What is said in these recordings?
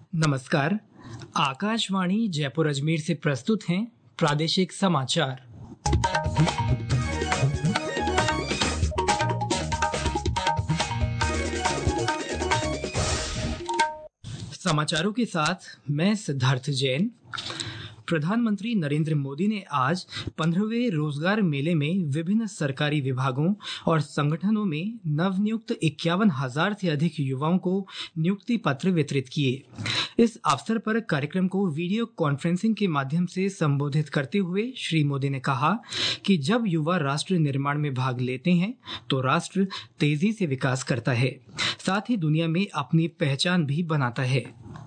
नमस्कार। आकाशवाणी जयपुर अजमेर से प्रस्तुत हैं प्रादेशिक समाचार। समाचारों के साथ मैं सिद्धार्थ जैन। प्रधानमंत्री नरेंद्र मोदी ने आज 15वें रोजगार मेले में विभिन्न सरकारी विभागों और संगठनों में नवनियुक्त 51,000 से अधिक युवाओं को नियुक्ति पत्र वितरित किए। इस अवसर पर कार्यक्रम को वीडियो कॉन्फ्रेंसिंग के माध्यम से संबोधित करते हुए श्री मोदी ने कहा कि जब युवा राष्ट्र निर्माण में भाग लेते हैं तो राष्ट्र तेजी से विकास करता है, साथ ही दुनिया में अपनी पहचान भी बनाता है।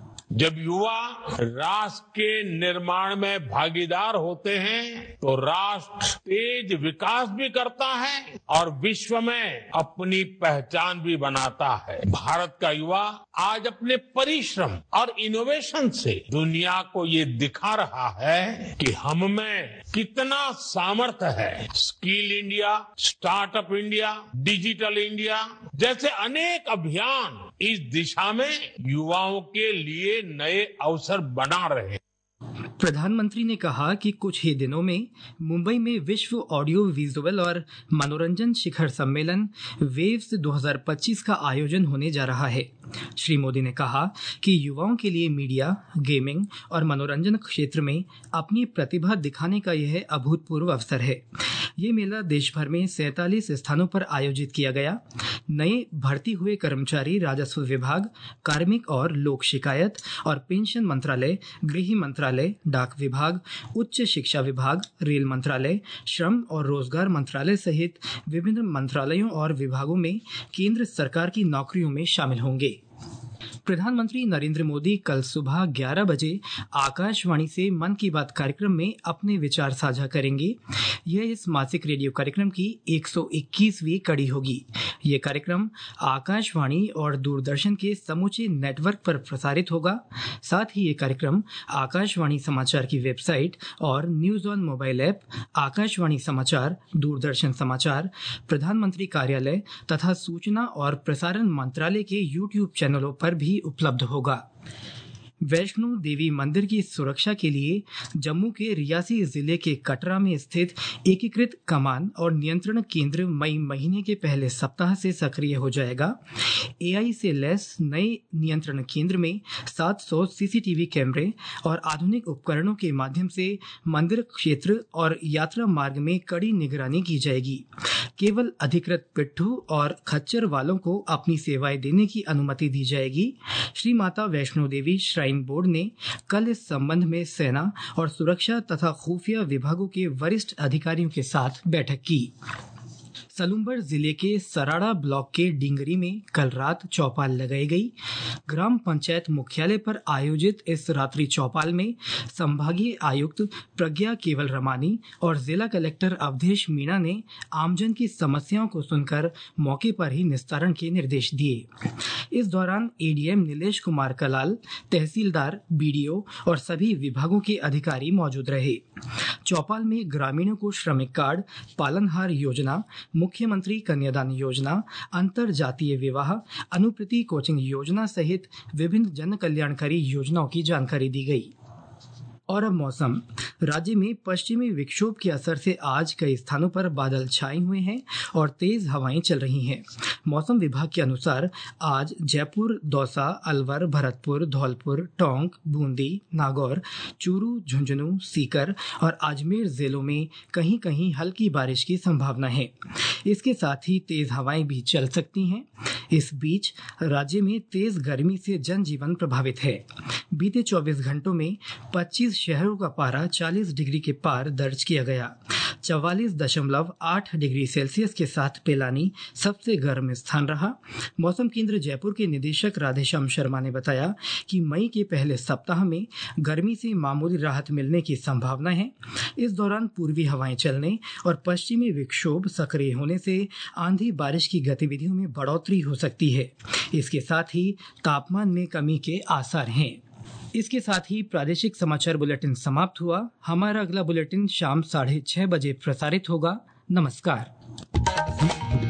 जब युवा राष्ट्र के निर्माण में भागीदार होते हैं तो राष्ट्र तेज विकास भी करता है और विश्व में अपनी पहचान भी बनाता है। भारत का युवा आज अपने परिश्रम और इनोवेशन से दुनिया को ये दिखा रहा है कि हम में कितना सामर्थ्य है। Skill India, startup India, digital India जैसे अनेक अभियान इस दिशा में युवाओं के लिए नए अवसर बना रहे हैं। प्रधानमंत्री ने कहा कि कुछ ही दिनों में मुंबई में विश्व ऑडियो विजुअल और मनोरंजन शिखर सम्मेलन वेव्स 2025 का आयोजन होने जा रहा है। श्री मोदी ने कहा कि युवाओं के लिए मीडिया, गेमिंग और मनोरंजन क्षेत्र में अपनी प्रतिभा दिखाने का यह अभूतपूर्व अवसर है। ये मेला देश भर में 47 स्थानों पर आयोजित किया गया। नए भर्ती हुए कर्मचारी राजस्व विभाग, कार्मिक और लोक शिकायत और पेंशन मंत्रालय, गृह मंत्रालय, डाक विभाग, उच्च शिक्षा विभाग, रेल मंत्रालय, श्रम और रोजगार मंत्रालय सहित विभिन्न मंत्रालयों और विभागों में केंद्र सरकार की नौकरियों में शामिल होंगे। प्रधानमंत्री नरेंद्र मोदी कल सुबह 11 बजे आकाशवाणी से मन की बात कार्यक्रम में अपने विचार साझा करेंगे। यह इस मासिक रेडियो कार्यक्रम की 121वीं कड़ी होगी। यह कार्यक्रम आकाशवाणी और दूरदर्शन के समूचे नेटवर्क पर प्रसारित होगा। साथ ही ये कार्यक्रम आकाशवाणी समाचार की वेबसाइट और news on mobile app, Akashvani समाचार, दूरदर्शन समाचार, प्रधानमंत्री कार्यालय तथा सूचना और प्रसारण मंत्रालय के यूट्यूब चैनलों पर भी उपलब्ध होगा। वैष्णो देवी मंदिर की सुरक्षा के लिए जम्मू के रियासी जिले के कटरा में स्थित एकीकृत कमान और नियंत्रण केंद्र मई महीने के पहले सप्ताह से सक्रिय हो जाएगा। एआई से लैस नए नियंत्रण केंद्र में 700 सीसीटीवी कैमरे और आधुनिक उपकरणों के माध्यम से मंदिर क्षेत्र और यात्रा मार्ग में कड़ी निगरानी की जाएगी। केवल अधिकृत पिट्ठू और खच्चर वालों को अपनी सेवाएं देने की अनुमति दी जाएगी। श्री माता वैष्णो देवी श्राइन बोर्ड ने कल इस संबंध में सेना और सुरक्षा तथा खुफिया विभागों के वरिष्ठ अधिकारियों के साथ बैठक की। सलूम्बर जिले के सराड़ा ब्लॉक के डिंगरी में कल रात चौपाल लगाई गई। ग्राम पंचायत मुख्यालय पर आयोजित इस रात्रि चौपाल में संभागीय आयुक्त प्रज्ञा केवल रमानी और जिला कलेक्टर अवधेश मीणा ने आमजन की समस्याओं को सुनकर मौके पर ही निस्तारण के निर्देश दिए। इस दौरान एडीएम नीलेश कुमार कलाल, तहसीलदार, बीडीओ और सभी विभागों के अधिकारी मौजूद रहे। चौपाल में ग्रामीणों को श्रमिक कार्ड, पालनहार योजना, मुख्यमंत्री कन्यादान योजना, अंतर जातीय विवाह, अनुप्रति कोचिंग योजना सहित विभिन्न जन कल्याणकारी योजनाओं की जानकारी दी गई। और अब मौसम। राज्य में पश्चिमी विक्षोभ के असर से आज कई स्थानों पर बादल छाए हुए हैं और तेज हवाएं चल रही हैं। मौसम विभाग के अनुसार आज जयपुर, दौसा, अलवर, भरतपुर, धौलपुर, टोंक, बूंदी, नागौर, चूरू, झुंझुनू, सीकर और अजमेर जिलों में कहीं कहीं हल्की बारिश की संभावना है। इसके साथ ही तेज हवाएं भी चल सकती हैं। इस बीच राज्य में तेज गर्मी से जनजीवन प्रभावित है। बीते 24 घंटों में 25 शहरों का पारा 40 डिग्री के पार दर्ज किया गया। 44.8 डिग्री सेल्सियस के साथ पिलानी सबसे गर्म स्थान रहा। मौसम केंद्र जयपुर के निदेशक राधेश्याम शर्मा ने बताया कि मई के पहले सप्ताह में गर्मी से मामूली राहत मिलने की संभावना है। इस दौरान पूर्वी हवाएं चलने और पश्चिमी विक्षोभ सक्रिय होने से आंधी बारिश की गतिविधियों में बढ़ोतरी हो सकती है। इसके साथ ही तापमान में कमी के आसार हैं। इसके साथ ही प्रादेशिक समाचार बुलेटिन समाप्त हुआ। हमारा अगला बुलेटिन शाम 6:30 बजे प्रसारित होगा। नमस्कार।